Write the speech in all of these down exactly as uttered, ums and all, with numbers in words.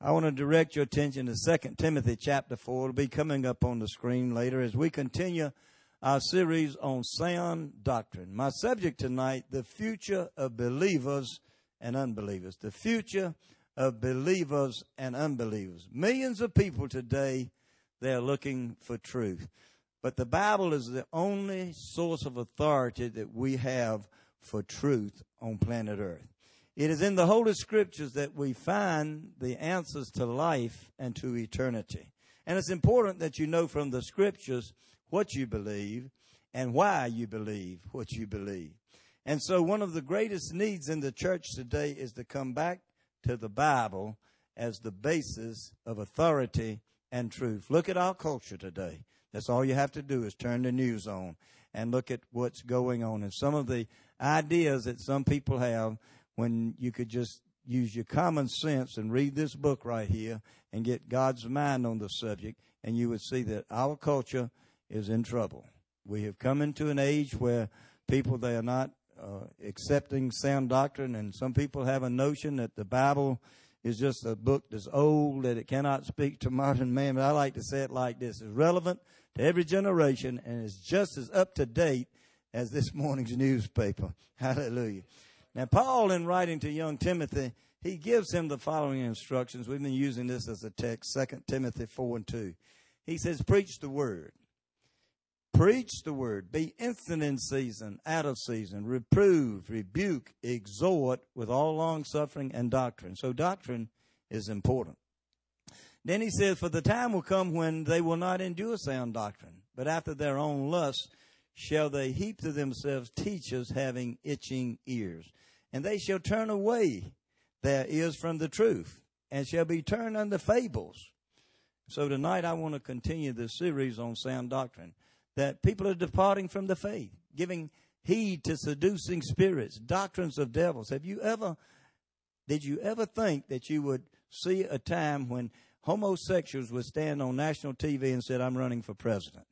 I want to direct your attention to Second Timothy chapter four. It'll be coming up on the screen later as we continue our series on sound doctrine. My subject tonight, the future of believers and unbelievers. The future of believers and unbelievers. Millions of people today, they're looking for truth. But the Bible is the only source of authority that we have for truth on planet Earth. It is in the Holy Scriptures that we find the answers to life and to eternity. And it's important that you know from the Scriptures what you believe and why you believe what you believe. And so one of the greatest needs in the church today is to come back to the Bible as the basis of authority and truth. Look at our culture today. That's all you have to do is turn the news on and look at what's going on. And some of the ideas that some people have when you could just use your common sense and read this book right here and get God's mind on the subject, and you would see that our culture is in trouble. We have come into an age where people, they are not uh, accepting sound doctrine, and some people have a notion that the Bible is just a book that's old, that it cannot speak to modern man. But I like to say it like this. It's relevant to every generation, and it's just as up to date as this morning's newspaper. Hallelujah. Now, Paul, in writing to young Timothy, he gives him the following instructions. We've been using this as a text, Second Timothy four and two. He says, preach the word. Preach the word. Be instant in season, out of season. Reprove, rebuke, exhort with all long-suffering and doctrine. So doctrine is important. Then he says, for the time will come when they will not endure sound doctrine, but after their own lusts shall they heap to themselves teachers having itching ears. And they shall turn away their ears from the truth, and shall be turned unto fables. So tonight I want to continue this series on sound doctrine, that people are departing from the faith, giving heed to seducing spirits, doctrines of devils. Have you ever, did you ever think that you would see a time when homosexuals would stand on national T V and said, I'm running for president?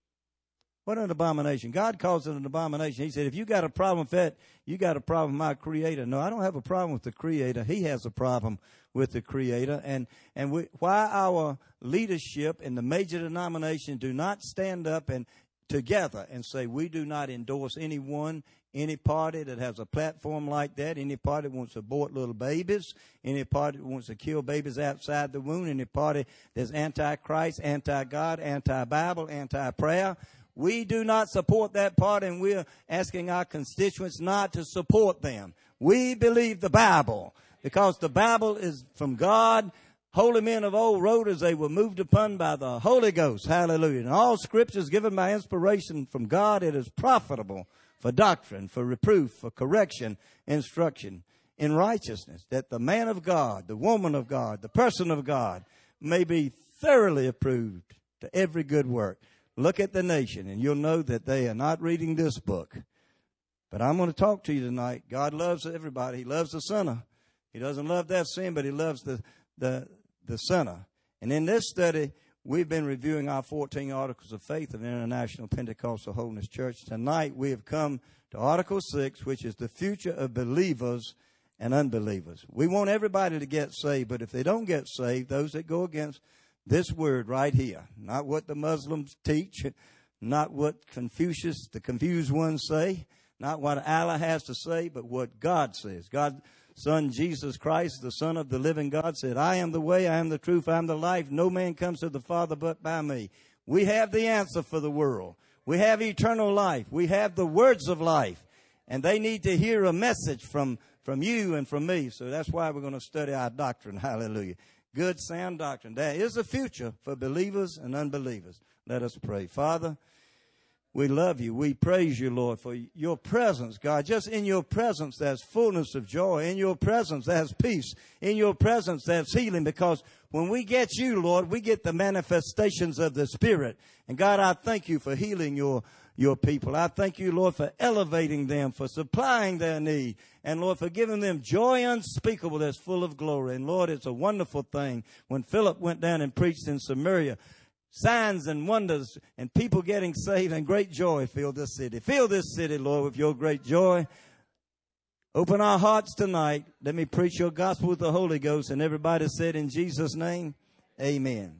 What an abomination. God calls it an abomination. He said, if you got a problem with that, you got a problem with my Creator. No, I don't have a problem with the Creator. He has a problem with the Creator. And, and we, why our leadership in the major denominations do not stand up and together and say, we do not endorse anyone, any party that has a platform like that, any party that wants to abort little babies, any party that wants to kill babies outside the womb, any party that's anti-Christ, anti-God, anti-Bible, anti-prayer. We do not support that party, and we're asking our constituents not to support them. We believe the Bible, because the Bible is from God. Holy men of old wrote as they were moved upon by the Holy Ghost. Hallelujah. And all Scripture is given by inspiration from God. It is profitable for doctrine, for reproof, for correction, instruction in righteousness, that the man of God, the woman of God, the person of God may be thoroughly approved to every good work. Look at the nation, and you'll know that they are not reading this book. But I'm going to talk to you tonight. God loves everybody. He loves the sinner. He doesn't love that sin, but he loves the, the, the sinner. And in this study, we've been reviewing our fourteen Articles of Faith of International Pentecostal Holiness Church. Tonight, we have come to Article six, which is the future of believers and unbelievers. We want everybody to get saved, but if they don't get saved, those that go against this word right here, not what the Muslims teach, not what Confucius, the confused ones say, not what Allah has to say, but what God says. God's Son, Jesus Christ, the Son of the living God, said, I am the way, I am the truth, I am the life. No man comes to the Father but by me. We have the answer for the world. We have eternal life. We have the words of life. And they need to hear a message from, from you and from me. So that's why we're going to study our doctrine. Hallelujah. Good, sound doctrine. There is a future for believers and unbelievers. Let us pray. Father, we love you. We praise you, Lord, for your presence, God. Just in your presence, there's fullness of joy. In your presence, there's peace. In your presence, there's healing. Because when we get you, Lord, we get the manifestations of the Spirit. And God, I thank you for healing your your people. I thank you, Lord, for elevating them, for supplying their need. And, Lord, for giving them joy unspeakable that's full of glory. And, Lord, it's a wonderful thing when Philip went down and preached in Samaria. Signs and wonders and people getting saved and great joy filled this city. Fill this city, Lord, with your great joy. Open our hearts tonight. Let me preach your gospel with the Holy Ghost. And everybody said in Jesus' name, amen.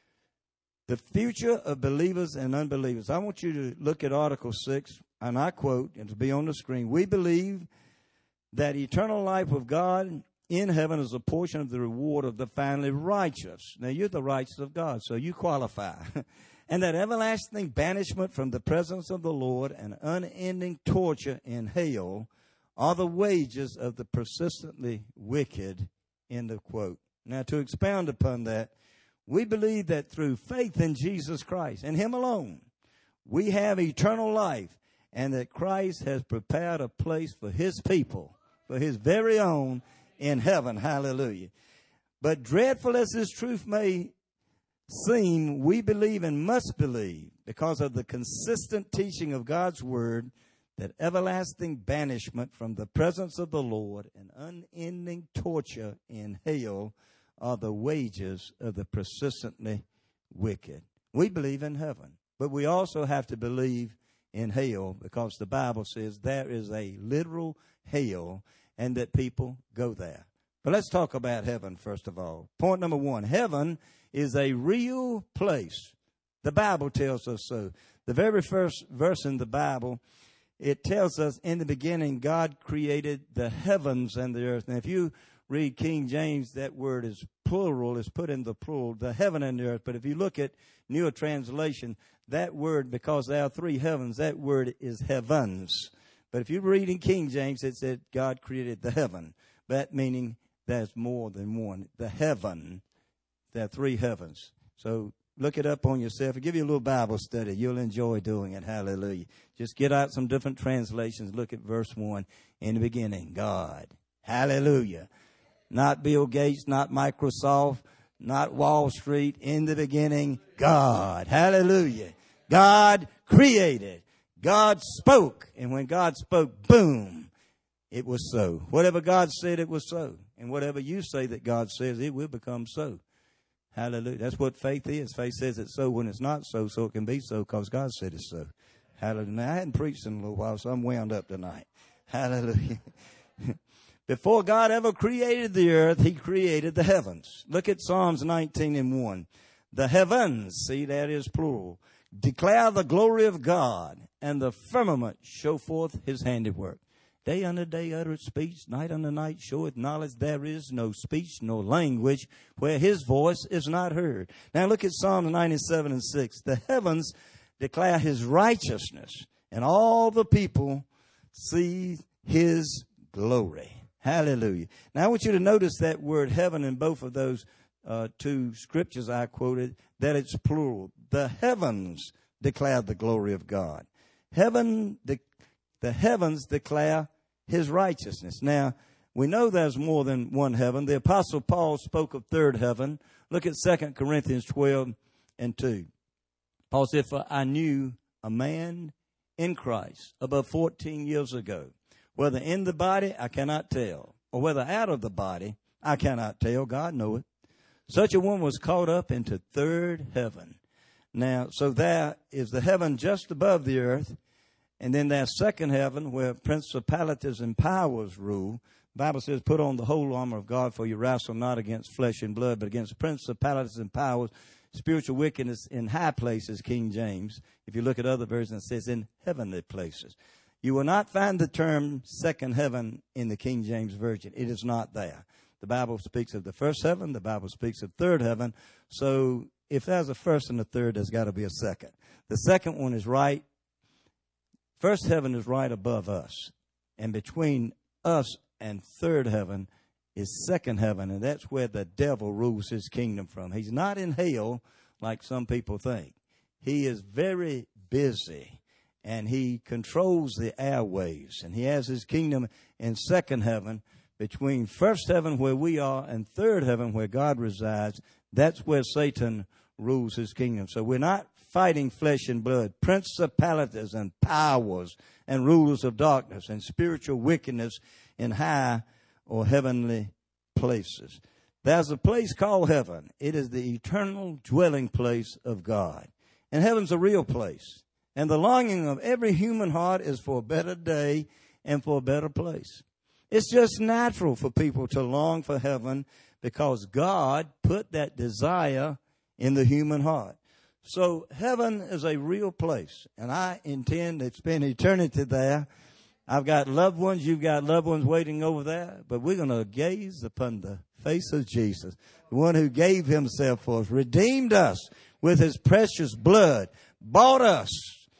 The future of believers and unbelievers. I want you to look at Article six, and I quote, and it'll be on the screen. We believe that eternal life with God in heaven is a portion of the reward of the finally righteous. Now, you're the righteous of God, so you qualify. And that everlasting banishment from the presence of the Lord and unending torture in hell are the wages of the persistently wicked, end of quote. Now, to expound upon that, we believe that through faith in Jesus Christ and Him alone, we have eternal life, and that Christ has prepared a place for His people, for His very own in heaven. Hallelujah. But dreadful as this truth may seem, we believe and must believe, because of the consistent teaching of God's Word, that everlasting banishment from the presence of the Lord and unending torture in hell are the wages of the persistently wicked. We believe in heaven, but we also have to believe in hell, because the Bible says there is a literal hell and that people go there. But let's talk about heaven first of all. Point number one, heaven is a real place. The Bible tells us so. The very first verse in the Bible, it tells us in the beginning God created the heavens and the earth. Now, if you read King James, that word is plural, is put in the plural, the heaven and the earth. But if you look at newer translation, that word, because there are three heavens, that word is heavens. But if you read in King James, it said God created the heaven. That meaning there's more than one. The heaven, there are three heavens. So look it up on yourself. I'll give you a little Bible study. You'll enjoy doing it. Hallelujah. Just get out some different translations. Look at verse one. In the beginning, God. Hallelujah. Not Bill Gates, not Microsoft, not Wall Street. In the beginning, God. Hallelujah. God created. God spoke. And when God spoke, boom, it was so. Whatever God said, it was so. And whatever you say that God says, it will become so. Hallelujah. That's what faith is. Faith says it's so when it's not so, so it can be so because God said it's so. Hallelujah. Now, I hadn't preached in a little while, so I'm wound up tonight. Hallelujah. Before God ever created the earth, He created the heavens. Look at Psalms nineteen and one. The heavens, see that is plural, declare the glory of God, and the firmament show forth His handiwork. Day unto day uttereth speech, night unto night showeth knowledge. There is no speech, no language, where His voice is not heard. Now look at Psalm ninety-seven and six. The heavens declare His righteousness, and all the people see His glory. Hallelujah. Now I want you to notice that word heaven in both of those uh, two scriptures I quoted, that it's plural. The heavens declare the glory of God. Heaven, de- the heavens declare His righteousness. Now, we know there's more than one heaven. The Apostle Paul spoke of third heaven. Look at Second Corinthians twelve and two. Paul said, for I knew a man in Christ above fourteen years ago, whether in the body, I cannot tell, or whether out of the body, I cannot tell. God knoweth. Such a one was caught up into third heaven. Now, so there is the heaven just above the earth, and then there's second heaven where principalities and powers rule. The Bible says, put on the whole armor of God, for you wrestle not against flesh and blood, but against principalities and powers, spiritual wickedness in high places, King James. If you look at other versions, it says in heavenly places. You will not find the term second heaven in the King James Version. It is not there. The Bible speaks of the first heaven. The Bible speaks of third heaven. So if there's a first and a third, there's got to be a second. The second one is right. First heaven is right above us. And between us and third heaven is second heaven. And that's where the devil rules his kingdom from. He's not in hell like some people think. He is very busy. And he controls the airways. And he has his kingdom in second heaven. Between first heaven where we are and third heaven where God resides, that's where Satan rules his kingdom. So we're not fighting flesh and blood. Principalities and powers and rulers of darkness and spiritual wickedness in high or heavenly places. There's a place called heaven. It is the eternal dwelling place of God. And heaven's a real place. And the longing of every human heart is for a better day and for a better place. It's just natural for people to long for heaven because God put that desire in the human heart. So heaven is a real place, and I intend to spend eternity there. I've got loved ones, you've got loved ones waiting over there, but we're going to gaze upon the face of Jesus, the one who gave himself for us, redeemed us with his precious blood, bought us.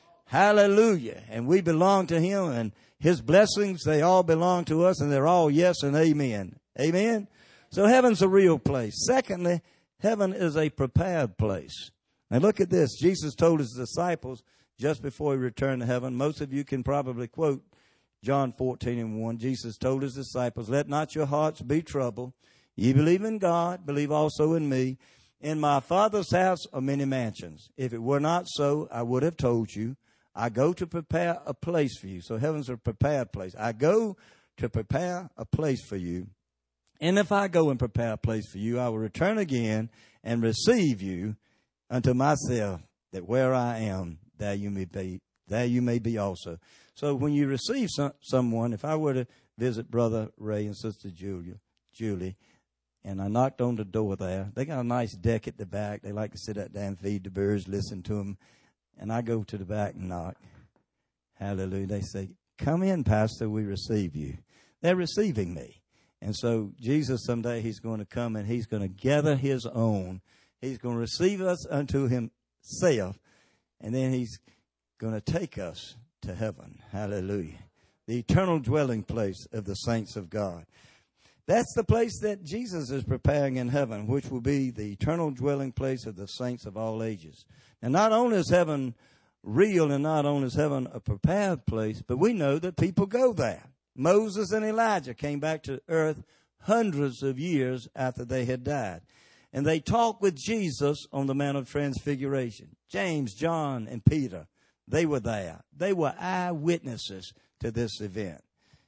Hallelujah. And we belong to him, and his blessings, they all belong to us, and they're all yes and amen. Amen? So heaven's a real place. Secondly, heaven is a prepared place. Now look at this. Jesus told his disciples just before he returned to heaven. Most of you can probably quote John fourteen and one. Jesus told his disciples, let not your hearts be troubled. Ye believe in God, believe also in me. In my Father's house are many mansions. If it were not so, I would have told you. I go to prepare a place for you. So heaven's a prepared place. I go to prepare a place for you. And if I go and prepare a place for you, I will return again and receive you unto myself, that where I am, there you may be, there you may be also. So when you receive some, someone, if I were to visit Brother Ray and Sister Julia, Julie, and I knocked on the door there, they got a nice deck at the back. They like to sit out there and feed the birds, listen to them. And I go to the back and knock. Hallelujah. They say, come in, Pastor, we receive you. They're receiving me. And so Jesus someday, he's going to come and he's going to gather his own. He's going to receive us unto himself. And then he's going to take us to heaven. Hallelujah. The eternal dwelling place of the saints of God. That's the place that Jesus is preparing in heaven, which will be the eternal dwelling place of the saints of all ages. And not only is heaven real and not only is heaven a prepared place, but we know that people go there. Moses and Elijah came back to earth hundreds of years after they had died. And they talked with Jesus on the Mount of Transfiguration. James, John, and Peter, they were there. They were eyewitnesses to this event.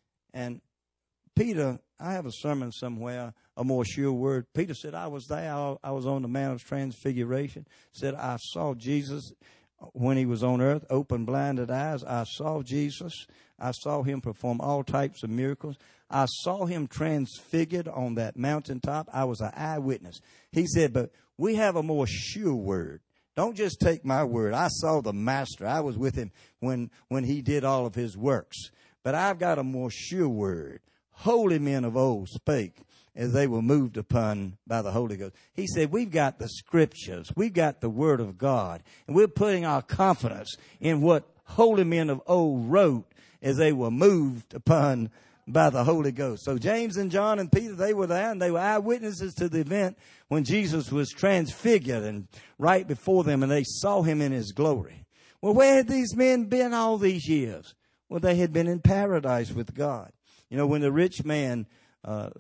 And Peter, I have a sermon somewhere, a more sure word. Peter said, I was there. I was on the Mount of Transfiguration. Said, I saw Jesus when he was on earth, open blinded eyes. I saw Jesus. I saw him perform all types of miracles. I saw him transfigured on that mountaintop. I was an eyewitness. He said, but we have a more sure word. Don't just take my word. I saw the master. I was with him when, when he did all of his works. But I've got a more sure word. Holy men of old spake as they were moved upon by the Holy Ghost. He said, we've got the scriptures. We've got the word of God. And we're putting our confidence in what holy men of old wrote as they were moved upon by the Holy Ghost. So James and John and Peter, they were there, and they were eyewitnesses to the event when Jesus was transfigured and right before them, and they saw him in his glory. Well, where had these men been all these years? Well, they had been in paradise with God. You know, when the rich man uh,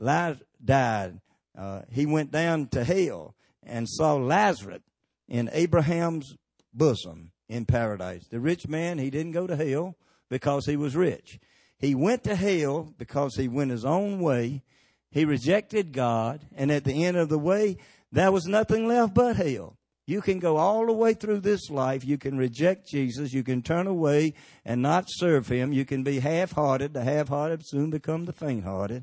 died, uh, he went down to hell and saw Lazarus in Abraham's bosom in paradise. The rich man, he didn't go to hell because he was rich. He went to hell because he went his own way. He rejected God, and at the end of the way, there was nothing left but hell. You can go all the way through this life. You can reject Jesus. You can turn away and not serve him. You can be half-hearted. The half-hearted soon become the faint-hearted.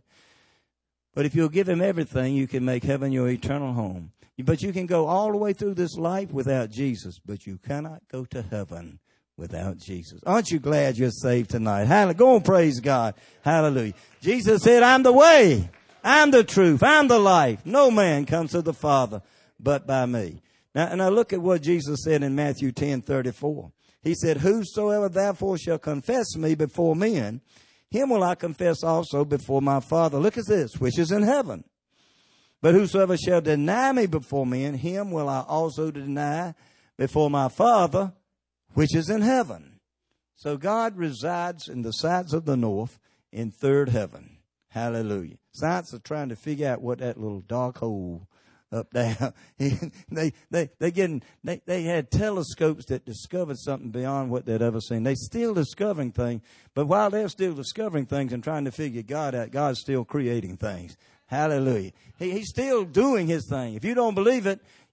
But if you'll give him everything, you can make heaven your eternal home. But you can go all the way through this life without Jesus, but you cannot go to heaven without Jesus. Aren't you glad you're saved tonight? Hallelujah. Go and praise God. Hallelujah. Jesus said, I'm the way. I'm the truth. I'm the life. No man comes to the Father but by me. Now, now look at what Jesus said in Matthew ten thirty-four. He said, whosoever therefore shall confess me before men, him will I confess also before my Father. Look at this, which is in heaven. But whosoever shall deny me before men, him will I also deny before my Father, which is in heaven. So God resides in the sides of the north in third heaven. Hallelujah. Science are trying to figure out what that little dark hole up there. they they they getting they, they had telescopes that discovered something beyond what they'd ever seen. They're still discovering things, but while they're still discovering things and trying to figure God out, God's still creating things. Hallelujah. He, he's still doing his thing. If you don't believe it,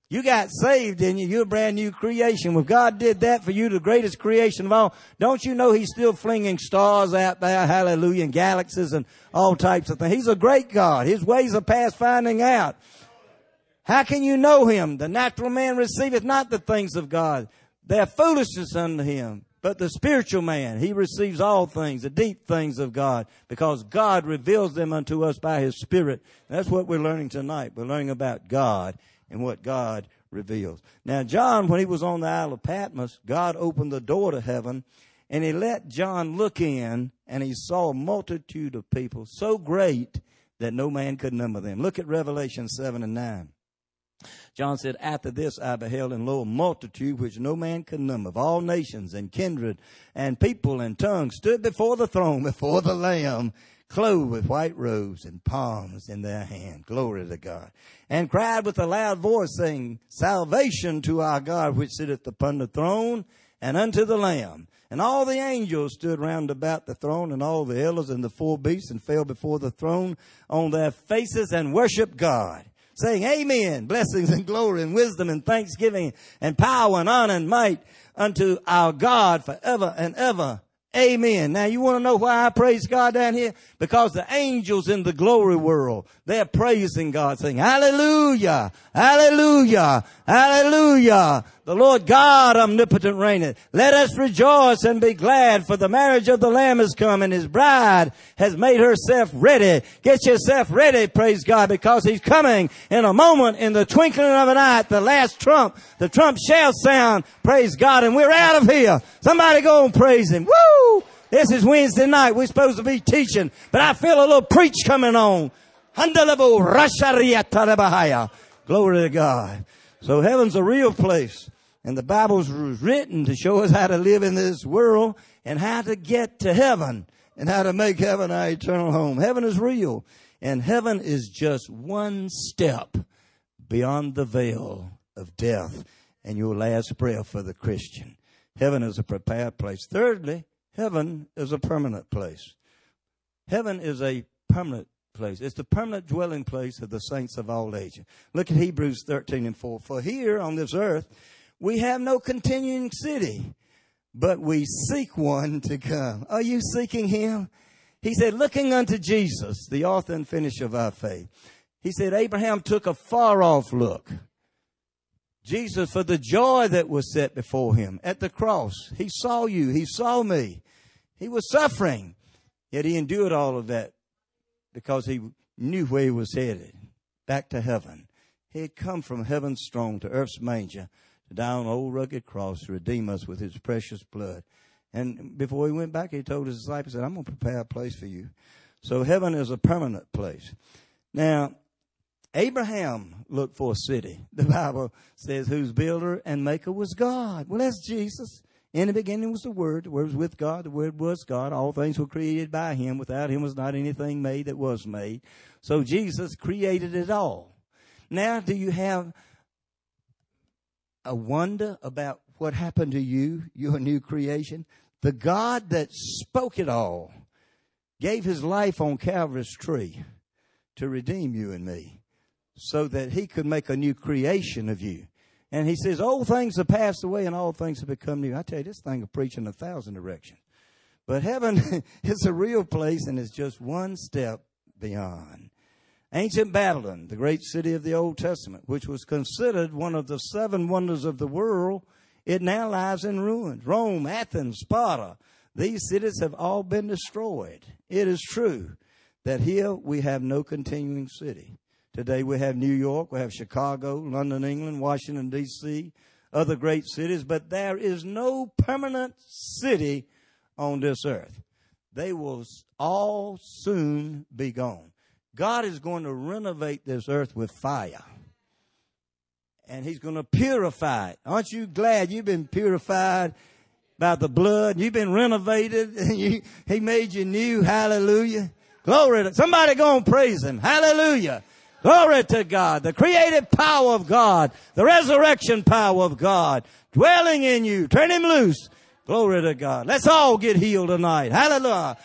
You got saved, didn't you? You're a brand new creation. If God did that for you, the greatest creation of all, don't you know He's still flinging stars out there, hallelujah, and galaxies and all types of things. He's a great God. His ways are past finding out. How can you know Him? The natural man receiveth not the things of God. They are foolishness unto him. But the spiritual man, he receives all things, the deep things of God, because God reveals them unto us by His Spirit. That's what we're learning tonight. We're learning about God and what God reveals. Now, John, when he was on the Isle of Patmos, God opened the door to heaven, and He let John look in, and he saw a multitude of people so great that no man could number them. Look at Revelation seven and nine. John said, after this I beheld, and lo, a multitude which no man could number, of all nations and kindred and people and tongues, stood before the throne, before the Lamb, clothed with white robes and palms in their hand. Glory to God. And cried with a loud voice, saying, salvation to our God, which sitteth upon the throne, and unto the Lamb. And all the angels stood round about the throne, and all the elders and the four beasts, and fell before the throne on their faces, and worshiped God, saying, amen, blessings and glory and wisdom and thanksgiving and power and honor and might unto our God forever and ever. Amen. Now, you want to know why I praise God down here? Because the angels in the glory world, they're praising God, saying, hallelujah, hallelujah, hallelujah. The Lord God omnipotent reigneth. Let us rejoice and be glad, for the marriage of the Lamb is come, and His bride has made herself ready. Get yourself ready, praise God, because He's coming in a moment, in the twinkling of an eye, the last trump. The trump shall sound, praise God, and we're out of here. Somebody go and praise Him. Woo! This is Wednesday night. We're supposed to be teaching, but I feel a little preach coming on. Glory to God. So heaven's a real place. And the Bible's written to show us how to live in this world and how to get to heaven and how to make heaven our eternal home. Heaven is real. And heaven is just one step beyond the veil of death and your last breath for the Christian. Heaven is a prepared place. Thirdly, heaven is a permanent place. Heaven is a permanent place. It's the permanent dwelling place of the saints of all ages. Look at Hebrews thirteen and four. For here on this earth, we have no continuing city, but we seek one to come. Are you seeking Him? He said, looking unto Jesus, the author and finisher of our faith. He said, Abraham took a far off look. Jesus, for the joy that was set before Him at the cross, He saw you. He saw me. He was suffering, yet He endured all of that because He knew where He was headed, back to heaven. He had come from heaven's throne to earth's manger, to die on an old rugged cross to redeem us with His precious blood. And before He went back, He told His disciples, I'm going to prepare a place for you. So heaven is a permanent place. Now, Abraham looked for a city. The Bible says whose builder and maker was God. Well, that's Jesus. In the beginning was the Word. The Word was with God. The Word was God. All things were created by Him. Without Him was not anything made that was made. So Jesus created it all. Now, do you have a wonder about what happened to you, your new creation? The God that spoke it all gave His life on Calvary's tree to redeem you and me so that He could make a new creation of you. And He says, old things have passed away and all things have become new. I tell you, this thing will preach in a thousand directions. But heaven is a real place, and it's just one step beyond. Ancient Babylon, the great city of the Old Testament, which was considered one of the seven wonders of the world, it now lies in ruins. Rome, Athens, Sparta, these cities have all been destroyed. It is true that here we have no continuing city. Today we have New York, we have Chicago, London, England, Washington, D C, other great cities, but there is no permanent city on this earth. They will all soon be gone. God is going to renovate this earth with fire. And He's going to purify it. Aren't you glad you've been purified by the blood? You've been renovated. And you, He made you new. Hallelujah. Glory to somebody go and praise Him. Hallelujah. Glory to God. The creative power of God. The resurrection power of God. Dwelling in you. Turn Him loose. Glory to God. Let's all get healed tonight. Hallelujah.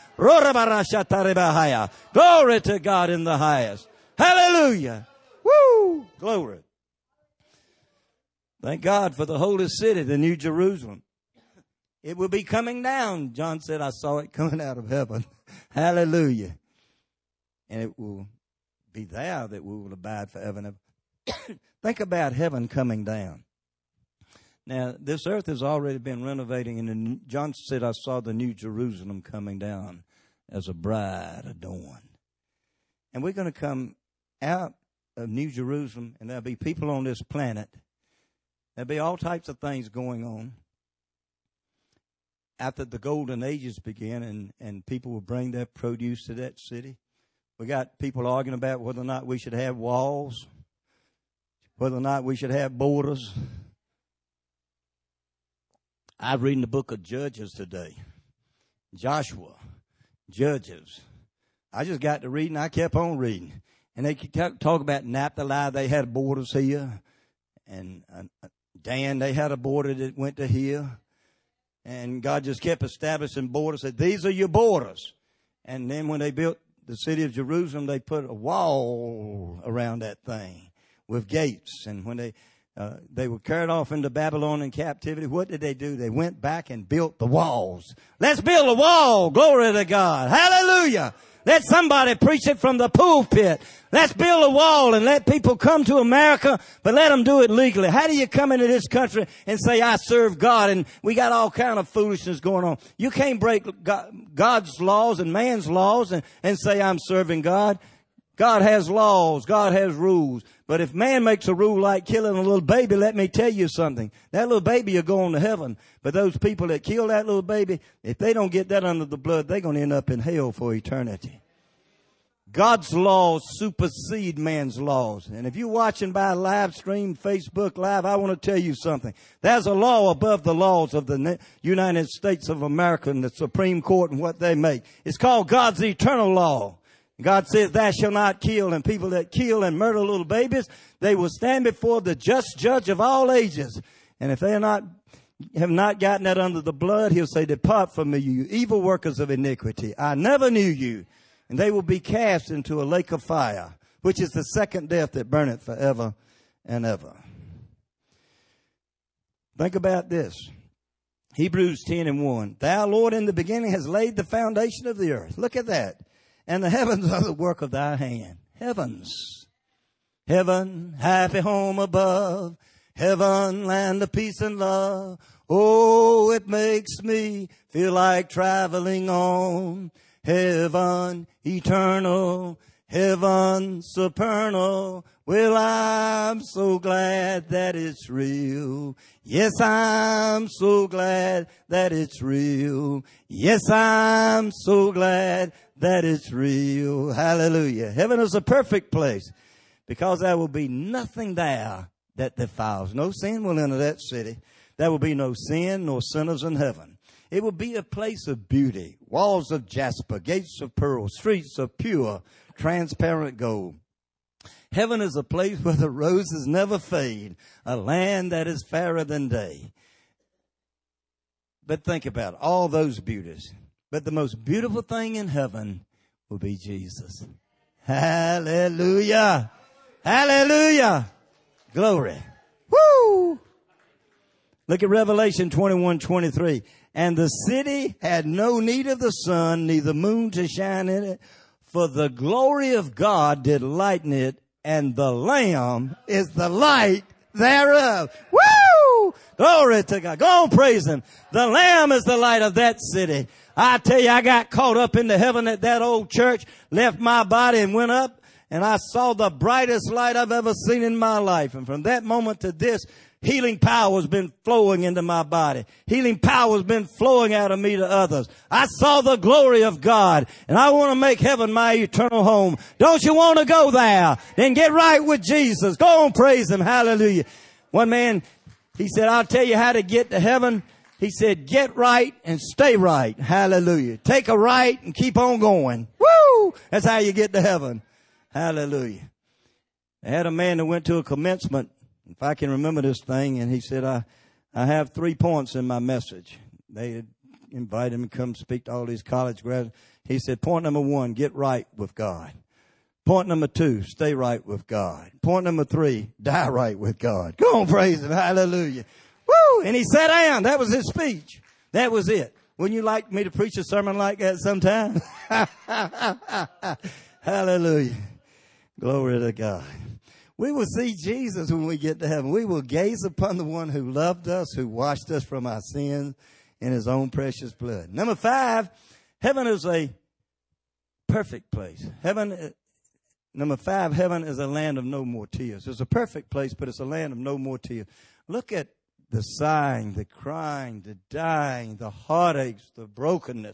Glory to God in the highest. Hallelujah. Woo. Glory. Thank God for the holy city, the New Jerusalem. It will be coming down. John said, I saw it coming out of heaven. Hallelujah. And it will be there that we will abide forever and ever. Think about heaven coming down. Now, this earth has already been renovating, and John said, I saw the New Jerusalem coming down as a bride adorned. And we're going to come out of New Jerusalem, and there'll be people on this planet. There'll be all types of things going on. After the golden ages begin, and, and people will bring their produce to that city. We got people arguing about whether or not we should have walls, whether or not we should have borders. I'm reading the book of Judges today. Joshua, Judges. I just got to reading. I kept on reading. And they kept talk about Naphtali. They had borders here. And uh, Dan, they had a border that went to here. And God just kept establishing borders. Said, these are your borders. And then when they built the city of Jerusalem, they put a wall around that thing with gates. And when they uh, they were carried off into Babylon in captivity, what did they do? They went back and built the walls. Let's build a wall. Glory to God. Hallelujah. Let somebody preach it from the pulpit. Let's build a wall and let people come to America, but let them do it legally. How do you come into this country and say, I serve God? And we got all kind of foolishness going on. You can't break God's laws and man's laws and, and say, I'm serving God. God has laws. God has rules. But if man makes a rule like killing a little baby, let me tell you something. That little baby will go on to heaven. But those people that kill that little baby, if they don't get that under the blood, they're going to end up in hell for eternity. God's laws supersede man's laws. And if you're watching by live stream, Facebook Live, I want to tell you something. There's a law above the laws of the United States of America and the Supreme Court and what they make. It's called God's eternal law. God says, thou shalt not kill, and people that kill and murder little babies, they will stand before the just judge of all ages. And if they are not, have not gotten that under the blood, he'll say, depart from me, you evil workers of iniquity. I never knew you. And they will be cast into a lake of fire, which is the second death that burneth forever and ever. Think about this. Hebrews ten and one. Thou, Lord, in the beginning has laid the foundation of the earth. Look at that. And the heavens are the work of thy hand. Heavens. Heaven, happy home above. Heaven, land of peace and love. Oh, it makes me feel like traveling on. Heaven, eternal. Heaven, supernal. Well, I'm so glad that it's real. Yes, I'm so glad that it's real. Yes, I'm so glad that it's real. Hallelujah. Heaven is a perfect place because there will be nothing there that defiles. No sin will enter that city. There will be no sin nor sinners in heaven. It will be a place of beauty, walls of jasper, gates of pearl, streets of pure, transparent gold. Heaven is a place where the roses never fade, a land that is fairer than day. But think about it, all those beauties. But the most beautiful thing in heaven will be Jesus. Hallelujah. Hallelujah. Glory. Woo! Look at Revelation twenty-one twenty-three. And the city had no need of the sun, neither moon to shine in it, for the glory of God did lighten it, and the Lamb is the light thereof. Woo! Glory to God. Go on, praise Him. The Lamb is the light of that city. I tell you, I got caught up into heaven at that old church, left my body and went up, and I saw the brightest light I've ever seen in my life. And from that moment to this, healing power has been flowing into my body. Healing power has been flowing out of me to others. I saw the glory of God, and I want to make heaven my eternal home. Don't you want to go there? Then get right with Jesus. Go on, praise Him. Hallelujah. One man, he said, I'll tell you how to get to heaven. He said, get right and stay right. Hallelujah. Take a right and keep on going. Woo! That's how you get to heaven. Hallelujah. I had a man that went to a commencement, if I can remember this thing, and he said, I, I have three points in my message. They had invited him to come speak to all these college graduates. He said, point number one, get right with God. Point number two, stay right with God. Point number three, die right with God. Go on, praise him. Hallelujah. Woo! And he sat down. That was his speech. That was it. Wouldn't you like me to preach a sermon like that sometime? Hallelujah. Glory to God. We will see Jesus when we get to heaven. We will gaze upon the one who loved us, who washed us from our sins in his own precious blood. Number five, heaven is a perfect place. Heaven, number five, heaven is a land of no more tears. It's a perfect place, but it's a land of no more tears. Look at the sighing, the crying, the dying, the heartaches, the brokenness.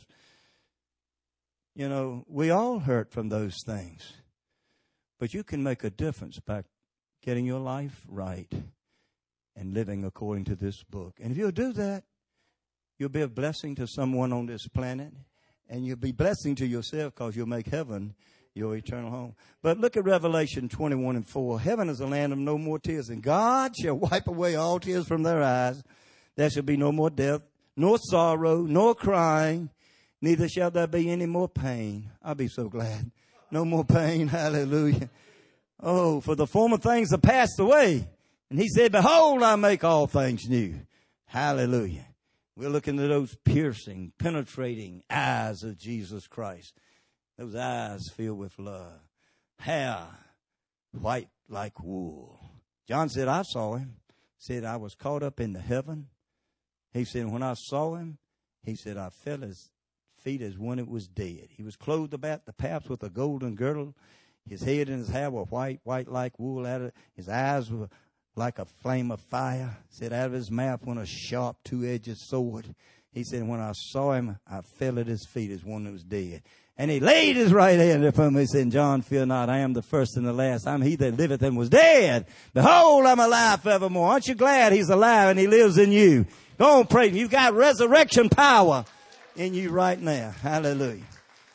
You know, we all hurt from those things. But you can make a difference by getting your life right and living according to this book. And if you'll do that, you'll be a blessing to someone on this planet. And you'll be a blessing to yourself because you'll make heaven your eternal home. But look at Revelation twenty-one and four. Heaven is a land of no more tears, and God shall wipe away all tears from their eyes. There shall be no more death, nor sorrow, nor crying, neither shall there be any more pain. I'll be so glad. No more pain. Hallelujah. Oh, for the former things are passed away. And he said, behold, I make all things new. Hallelujah. We're looking at those piercing, penetrating eyes of Jesus Christ. Those eyes filled with love. Hair white like wool. John said, I saw him. Said, I was caught up into heaven. He said, when I saw him, he said, I felt his feet as when it was dead. He was clothed about the paps with a golden girdle. His head and his hair were white, white like wool. Out of, his eyes were like a flame of fire. Said, out of his mouth went a sharp two-edged sword. He said, when I saw him, I fell at his feet as one that was dead. And he laid his right hand upon me. He said, John, fear not, I am the first and the last. I'm he that liveth and was dead. Behold, I'm alive forevermore. Aren't you glad he's alive and he lives in you? Go on, praise him. You've got resurrection power in you right now. Hallelujah.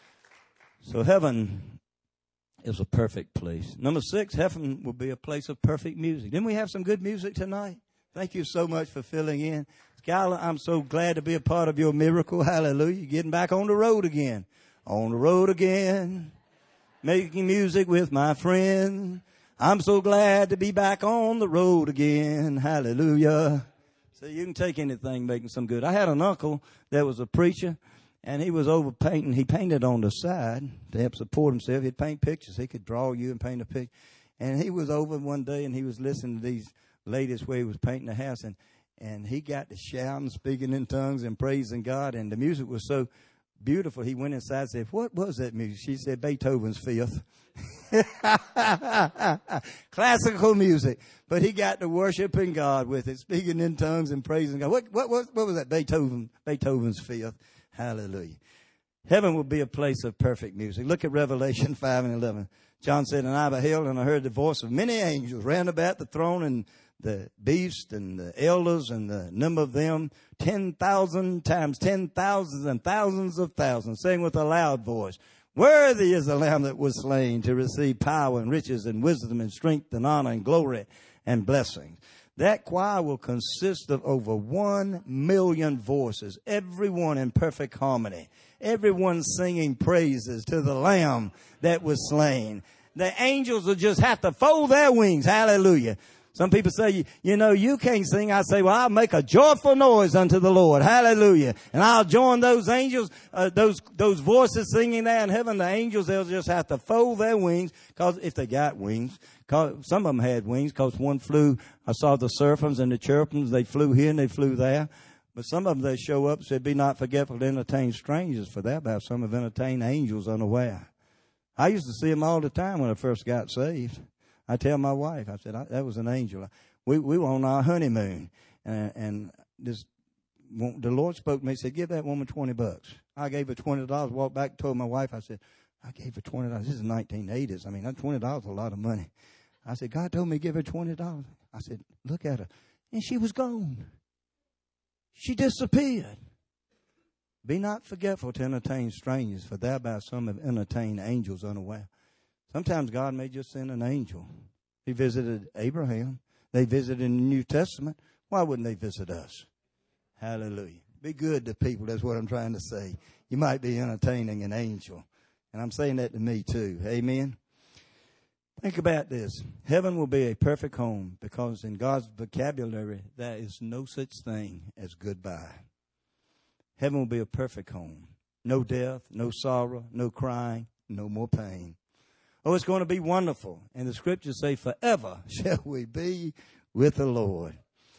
So heaven is a perfect place. Number six, heaven will be a place of perfect music. Didn't we have some good music tonight? Thank you so much for filling in. Skylar, I'm so glad to be a part of your miracle. Hallelujah. Getting back on the road again. On the road again. Making music with my friend. I'm so glad to be back on the road again. Hallelujah. So you can take anything making some good. I had an uncle that was a preacher, and he was over painting. He painted on the side to help support himself. He'd paint pictures. He could draw you and paint a picture. And he was over one day, and he was listening to these ladies where he was painting the house, and, and he got to shouting, speaking in tongues, and praising God, and the music was so beautiful. He went inside and said, what was that music? She said, Beethoven's Fifth. Classical music. But he got to worshiping God with it, speaking in tongues and praising God. What, what, what, what was that? Beethoven, Beethoven's Fifth. Hallelujah. Heaven will be a place of perfect music. Look at Revelation five and eleven. John said, and I beheld and I heard the voice of many angels round about the throne and the beast and the elders and the number of them, ten thousand times ten thousands and thousands of thousands, saying with a loud voice, worthy is the Lamb that was slain to receive power and riches and wisdom and strength and honor and glory and blessings. That choir will consist of over one million voices, everyone in perfect harmony, everyone singing praises to the Lamb that was slain. The angels will just have to fold their wings. Hallelujah. Some people say, you know, you can't sing. I say, well, I'll make a joyful noise unto the Lord. Hallelujah. And I'll join those angels, uh, those those voices singing there in heaven. The angels, they'll just have to fold their wings, because if they got wings. Cause some of them had wings, because one flew. I saw the seraphims and the cherubims. They flew here and they flew there. But some of them, they show up and said, be not forgetful to entertain strangers. For that about some have entertained angels unaware. I used to see them all the time when I first got saved. I tell my wife, I said, I, that was an angel. We we were on our honeymoon, and, and this the Lord spoke to me. He said, give that woman twenty bucks. I gave her twenty dollars, walked back, told my wife, I said, I gave her twenty dollars. This is nineteen eighties. I mean, that twenty dollars is a lot of money. I said, God told me to give her twenty dollars. I said, look at her. And she was gone. She disappeared. Be not forgetful to entertain strangers, for thereby some have entertained angels unaware. Sometimes God may just send an angel. He visited Abraham. They visited in the New Testament. Why wouldn't they visit us? Hallelujah. Be good to people. That's what I'm trying to say. You might be entertaining an angel. And I'm saying that to me too. Amen. Think about this. Heaven will be a perfect home because in God's vocabulary, there is no such thing as goodbye. Heaven will be a perfect home. No death, no sorrow, no crying, no more pain. Oh, it's going to be wonderful. And the scriptures say, forever shall we be with the Lord.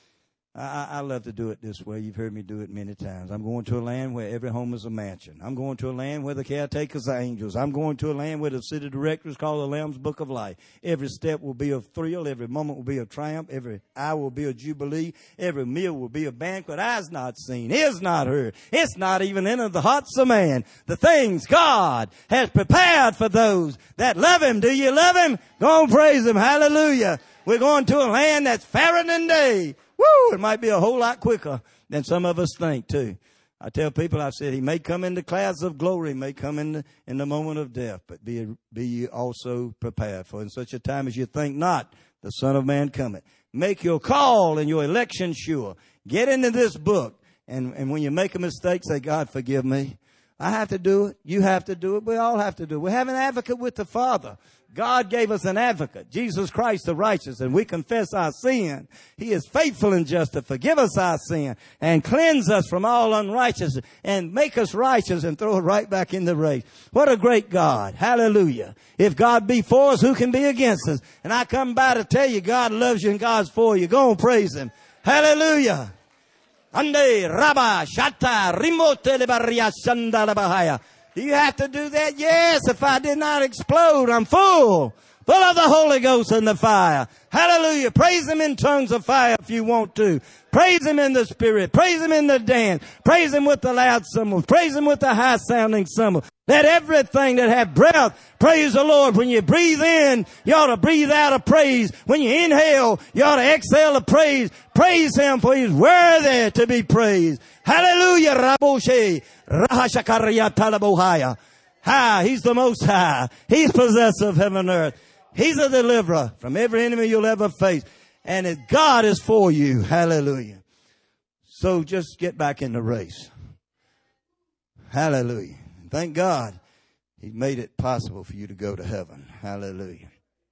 I, I love to do it this way. You've heard me do it many times. I'm going to a land where every home is a mansion. I'm going to a land where the caretakers are angels. I'm going to a land where the city director is called the Lamb's Book of Life. Every step will be a thrill. Every moment will be a triumph. Every hour will be a jubilee. Every meal will be a banquet. Eyes not seen, ears not heard. It's not even entered the hearts of man. The things God has prepared for those that love Him. Do you love Him? Go and praise Him. Hallelujah. We're going to a land that's fairer than day. Woo! It might be a whole lot quicker than some of us think, too. I tell people, I said, He may come in the clouds of glory, may come in the, in the moment of death, but be, be ye also prepared. For in such a time as you think not, the Son of Man cometh. Make your call and your election sure. Get into this book. And, and when you make a mistake, say, God, forgive me. I have to do it. You have to do it. We all have to do it. We have an advocate with the Father. God gave us an advocate, Jesus Christ the righteous, and we confess our sin. He is faithful and just to forgive us our sin and cleanse us from all unrighteousness and make us righteous and throw it right back in the race. What a great God. Hallelujah. If God be for us, who can be against us? And I come by to tell you God loves you and God's for you. Go and praise Him. Hallelujah. Ande, Rabba, Shata, Rimote, Lebaria, Shanda, Lebahaya. Do you have to do that? Yes. If I did not explode, I'm full. Full of the Holy Ghost and the fire. Hallelujah. Praise Him in tongues of fire if you want to. Praise Him in the Spirit. Praise Him in the dance. Praise Him with the loud cymbals. Praise Him with the high sounding cymbal. Let everything that have breath praise the Lord. When you breathe in, you ought to breathe out a praise. When you inhale, you ought to exhale a praise. Praise Him, for He's worthy to be praised. Hallelujah. Raboshe. Rahashakaria Talabohaya. High. He's the Most High. He's possessor of heaven and earth. He's a deliverer from every enemy you'll ever face. And if God is for you. Hallelujah. So just get back in the race. Hallelujah. Thank God He made it possible for you to go to heaven. Hallelujah.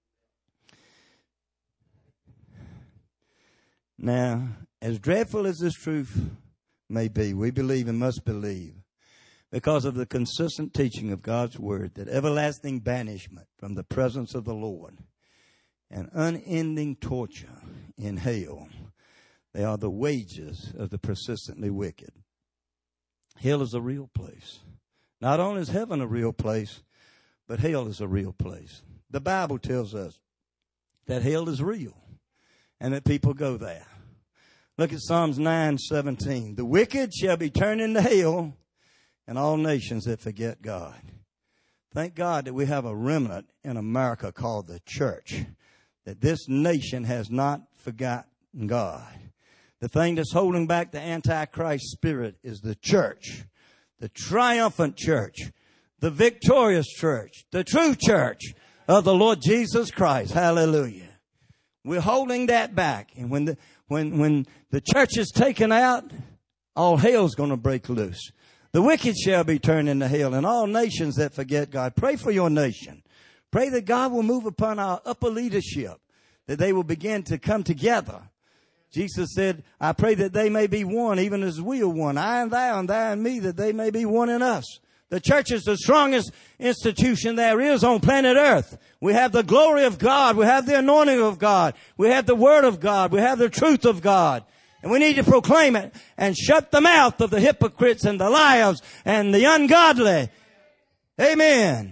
Now, as dreadful as this truth may be, we believe and must believe, because of the consistent teaching of God's Word, that everlasting banishment from the presence of the Lord and unending torture in hell, they are the wages of the persistently wicked. Hell is a real place. Not only is heaven a real place, but hell is a real place. The Bible tells us that hell is real and that people go there. Look at Psalms nine seventeen. The wicked shall be turned into hell, and all nations that forget God. Thank God that we have a remnant in America called the church, that this nation has not forgotten God. The thing that's holding back the Antichrist spirit is the church, the triumphant church, the victorious church, the true church of the Lord Jesus Christ. Hallelujah. We're holding that back. And when the, when, when the church is taken out, all hell's going to break loose. The wicked shall be turned into hell, and all nations that forget God. Pray for your nation. Pray that God will move upon our upper leadership, that they will begin to come together. Jesus said, I pray that they may be one, even as we are one. I and thou, and thou and me, that they may be one in us. The church is the strongest institution there is on planet Earth. We have the glory of God. We have the anointing of God. We have the Word of God. We have the truth of God. And we need to proclaim it and shut the mouth of the hypocrites and the liars and the ungodly. Amen.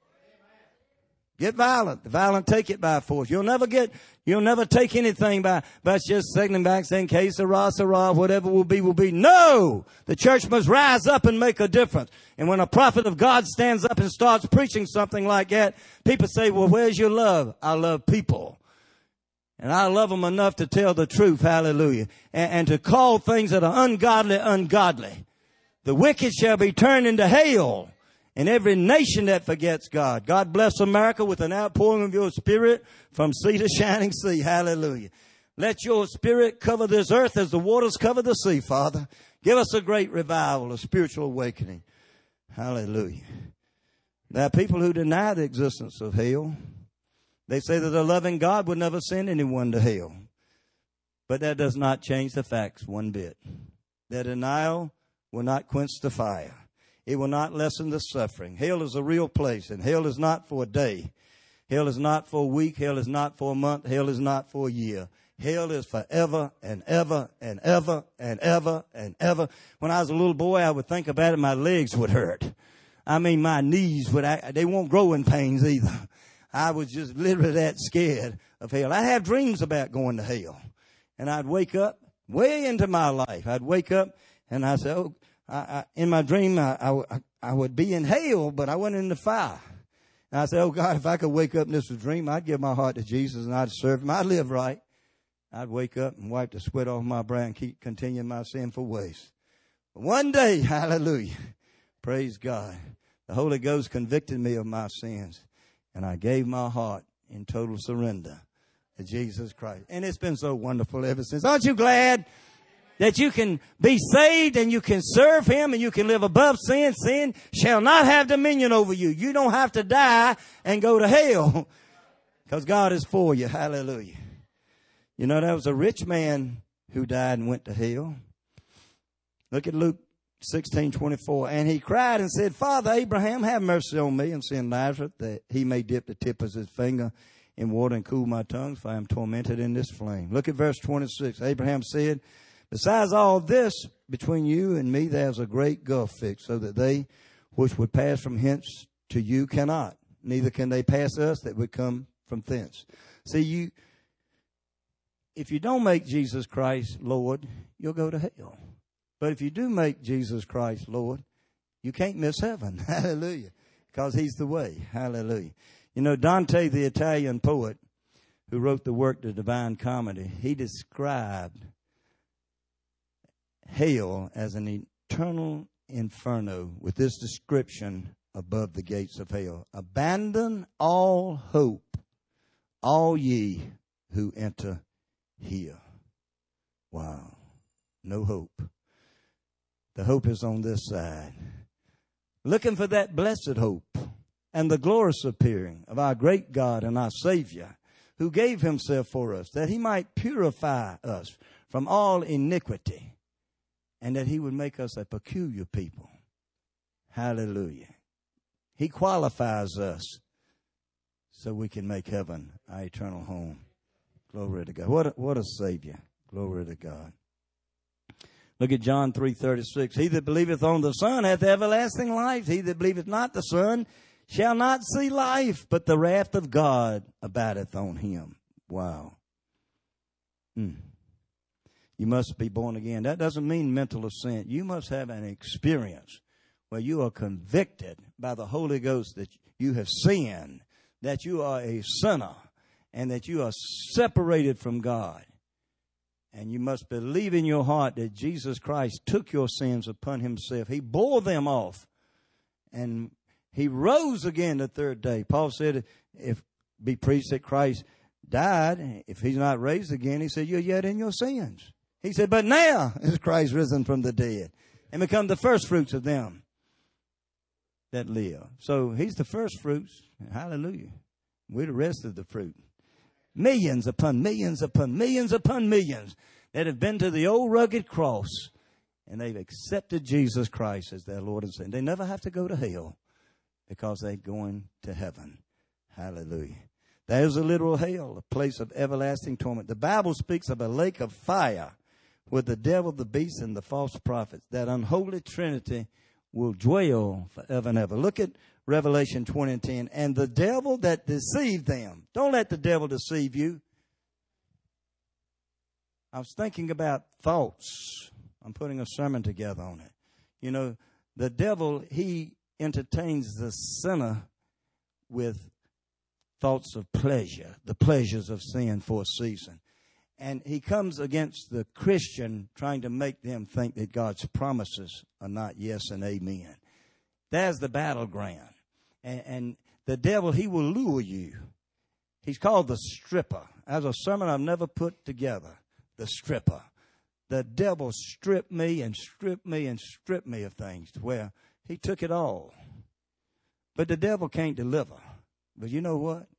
Get violent. The violent take it by force. You'll never get, you'll never take anything by, by just signaling back saying, que sera, sera, whatever will be, will be. No! The church must rise up and make a difference. And when a prophet of God stands up and starts preaching something like that, people say, well, where's your love? I love people. And I love them enough to tell the truth, hallelujah, and, and to call things that are ungodly, ungodly. The wicked shall be turned into hell, and every nation that forgets God. God bless America with an outpouring of your Spirit from sea to shining sea, hallelujah. Let your Spirit cover this earth as the waters cover the sea, Father. Give us a great revival, a spiritual awakening, hallelujah. There are people who deny the existence of hell. They say that a loving God would never send anyone to hell. But that does not change the facts one bit. That denial will not quench the fire. It will not lessen the suffering. Hell is a real place, and hell is not for a day. Hell is not for a week. Hell is not for a month. Hell is not for a year. Hell is forever and ever and ever and ever and ever. When I was a little boy, I would think about it, my legs would hurt. I mean, my knees would, they won't grow in pains either. I was just literally that scared of hell. I have dreams about going to hell. And I'd wake up way into my life. I'd wake up and I'd say, oh, I, I, in my dream, I, I, I would be in hell, but I wasn't in the fire. And I said, oh, God, if I could wake up and this was a dream, I'd give my heart to Jesus and I'd serve him. I'd live right. I'd wake up and wipe the sweat off my brow and keep continuing my sinful ways. But one day, hallelujah, praise God, the Holy Ghost convicted me of my sins, and I gave my heart in total surrender to Jesus Christ. And it's been so wonderful ever since. Aren't you glad that you can be saved and you can serve him and you can live above sin? Sin shall not have dominion over you. You don't have to die and go to hell because God is for you. Hallelujah. You know, there was a rich man who died and went to hell. Look at Luke sixteen twenty-four. And he cried and said, Father Abraham, have mercy on me and send Lazarus that he may dip the tip of his finger in water and cool my tongue, for I am tormented in this flame. Look at verse twenty-six. Abraham said, besides all this, between you and me there's a great gulf fixed, so that they which would pass from hence to you cannot, neither can they pass us that would come from thence. See, you, if you don't make Jesus Christ Lord, you'll go to hell. But if you do make Jesus Christ Lord, you can't miss heaven. Hallelujah. Because he's the way. Hallelujah. You know, Dante, the Italian poet who wrote the work, The Divine Comedy, he described hell as an eternal inferno with this description above the gates of hell. Abandon all hope, all ye who enter here. Wow. No hope. The hope is on this side. Looking for that blessed hope and the glorious appearing of our great God and our Savior, who gave himself for us, that he might purify us from all iniquity, and that he would make us a peculiar people. Hallelujah. He qualifies us so we can make heaven our eternal home. Glory to God. What a, what a Savior. Glory to God. Look at John three thirty-six. He that believeth on the Son hath everlasting life. He that believeth not the Son shall not see life, but the wrath of God abideth on him. Wow. Mm. You must be born again. That doesn't mean mental assent. You must have an experience where you are convicted by the Holy Ghost that you have sinned, that you are a sinner, and that you are separated from God. And you must believe in your heart that Jesus Christ took your sins upon himself. He bore them off. And he rose again the third day. Paul said, if be preached that Christ died, if he's not raised again, he said, you're yet in your sins. He said, but now is Christ risen from the dead and become the first fruits of them that live. So he's the first fruits. Hallelujah. We're the rest of the fruit. Millions upon millions upon millions upon millions that have been to the old rugged cross, and they've accepted Jesus Christ as their Lord and Savior. They never have to go to hell because they're going to heaven. Hallelujah. There's a literal hell, a place of everlasting torment. The Bible speaks of a lake of fire where the devil, the beast, and the false prophets, that unholy trinity, will dwell forever and ever. Look at Revelation twenty and ten. And the devil that deceived them. Don't let the devil deceive you. I was thinking about thoughts. I'm putting a sermon together on it. You know, the devil, he entertains the sinner with thoughts of pleasure, the pleasures of sin for a season. And he comes against the Christian trying to make them think that God's promises are not yes and amen. There's the battleground. And, and the devil, he will lure you. He's called the stripper. As a sermon I've never put together, the stripper. The devil stripped me and stripped me and stripped me of things to where he took it all. But the devil can't deliver. But you know what?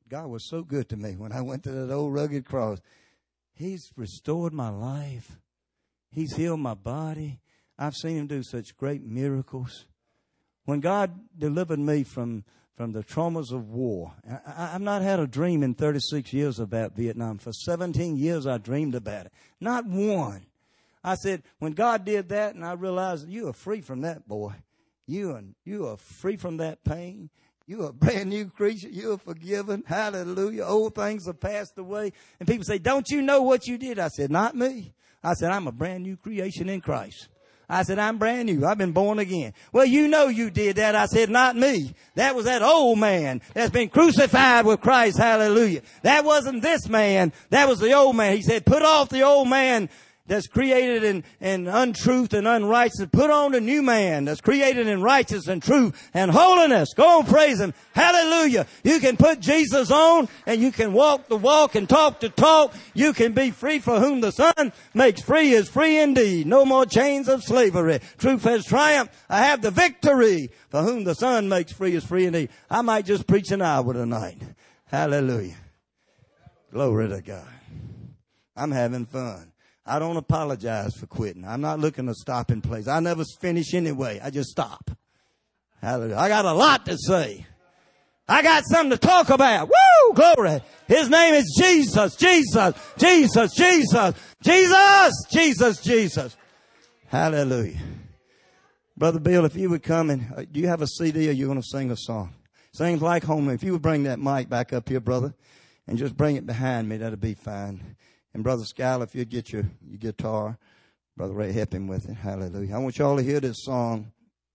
God was so good to me when I went to that old rugged cross. He's restored my life. He's healed my body. I've seen him do such great miracles. When God delivered me from, from the traumas of war, I, I've not had a dream in thirty-six years about Vietnam. For seventeen years I dreamed about it. Not one. I said, when God did that, and I realized you are free from that, boy. You are, you are free from that pain. You are a brand new creature. You are forgiven. Hallelujah. Old things have passed away. And people say, don't you know what you did? I said, not me. I said, I'm a brand new creation in Christ. I said, I'm brand new. I've been born again. Well, you know you did that. I said, not me. That was that old man that's been crucified with Christ. Hallelujah. That wasn't this man. That was the old man. He said, put off the old man that's created in, in untruth and unrighteousness. Put on the new man that's created in righteousness and truth and holiness. Go on, praise him. Hallelujah. You can put Jesus on and you can walk the walk and talk the talk. You can be free, for whom the Son makes free is free indeed. No more chains of slavery. Truth has triumphed. I have the victory. For whom the Son makes free is free indeed. I might just preach an hour tonight. Hallelujah. Glory to God. I'm having fun. I don't apologize for quitting. I'm not looking to stop in place. I never finish anyway. I just stop. Hallelujah. I got a lot to say. I got something to talk about. Woo! Glory. His name is Jesus. Jesus. Jesus. Jesus. Jesus. Jesus. Jesus. Hallelujah. Brother Bill, if you would come and, uh, do you have a C D or you going to sing a song? Sings Like Home. If you would bring that mic back up here, brother, and just bring it behind me, that'll be fine. And Brother Scal, if you'd get your, your guitar, Brother Ray, help him with it. Hallelujah. I want you all to hear this song.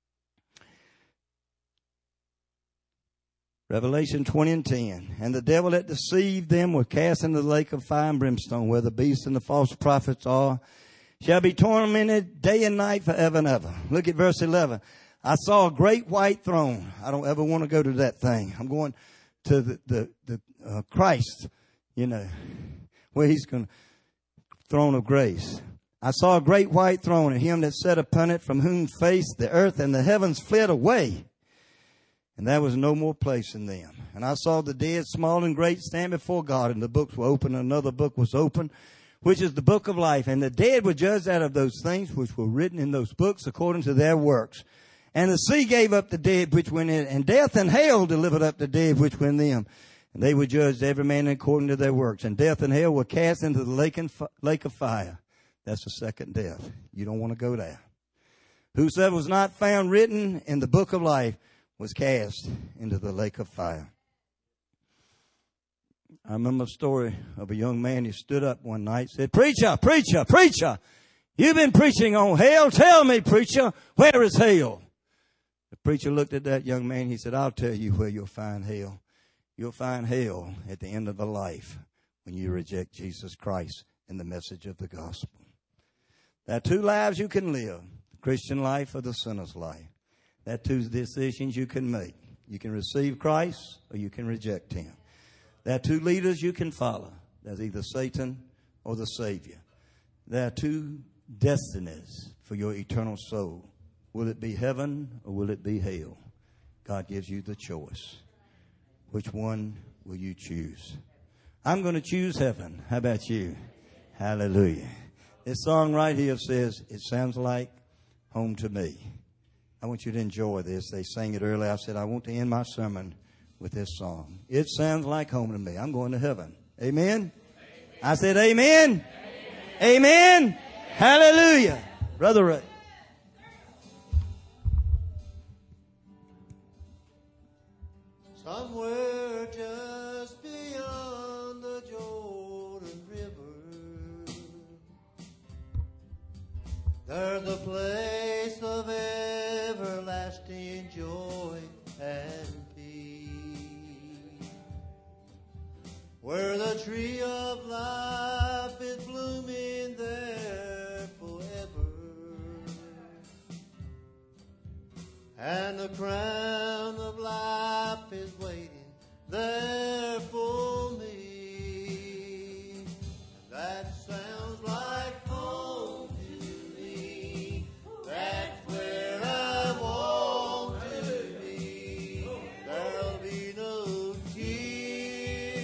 Revelation twenty and ten. And the devil that deceived them was cast into the lake of fire and brimstone, where the beast and the false prophets are, shall be tormented day and night forever and ever. Look at verse eleven. I saw a great white throne. I don't ever want to go to that thing. I'm going to the, the, the uh, Christ, you know, where he's going to, throne of grace. I saw a great white throne and him that sat upon it, from whom face the earth and the heavens fled away. And there was no more place in them. And I saw the dead, small and great, stand before God, and the books were open, and another book was open, which is the book of life. And the dead were judged out of those things which were written in those books according to their works. And the sea gave up the dead which were in it, and death and hell delivered up the dead which were in them. And they were judged every man according to their works. And death and hell were cast into the lake, and f- lake of fire. That's the second death. You don't want to go there. Whosoever was not found written in the book of life was cast into the lake of fire. I remember a story of a young man who stood up one night and said, Preacher, preacher, preacher, you've been preaching on hell. Tell me, preacher, where is hell? The preacher looked at that young man. He said, I'll tell you where you'll find hell. You'll find hell at the end of the life when you reject Jesus Christ and the message of the gospel. There are two lives you can live, the Christian life or the sinner's life. There are two decisions you can make. You can receive Christ or you can reject him. There are two leaders you can follow. There's either Satan or the Savior. There are two destinies for your eternal soul. Will it be heaven or will it be hell? God gives you the choice. Which one will you choose? I'm going to choose heaven. How about you? Hallelujah. This song right here says, it sounds like home to me. I want you to enjoy this. They sang it earlier. I said, I want to end my sermon with this song. It sounds like home to me. I'm going to heaven. Amen? Amen. I said, amen. Amen. Amen. Amen. Hallelujah. Brother Ray. Somewhere just beyond the Jordan River, there's a place of everlasting joy and peace, where the tree of life is blooming there forever, and the crown of life is waiting there for me. That sounds like home to me. That's where I want to be. There'll be no tears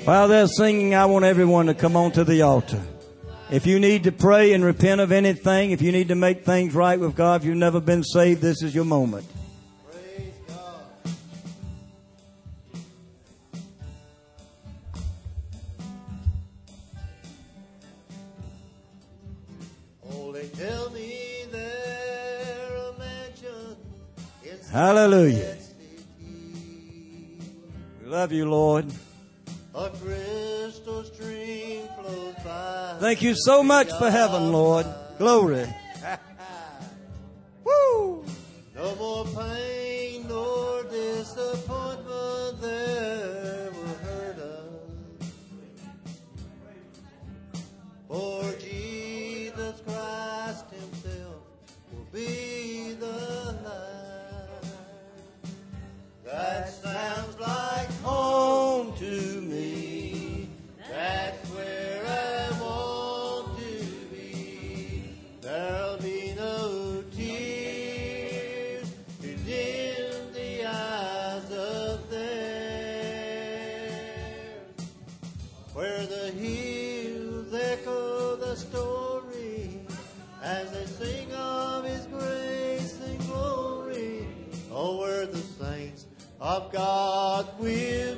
While they're singing, I want everyone to come on to the altar. If you need to pray and repent of anything, if you need to make things right with God, if you've never been saved, this is your moment. Praise God. Oh, they tell me there a mansion in Hallelujah. City. We love you, Lord. A crystal stream flows by. Thank you so much for heaven, Lord. Glory. Woo! No more pain nor disappointment there were heard of. For Jesus Christ himself will be the light. That sounds like home to me. That's where I want to be. There'll be no tears to dim the eyes up there. Where the hills echo the story as they sing of his grace and glory. Oh, where the saints of God will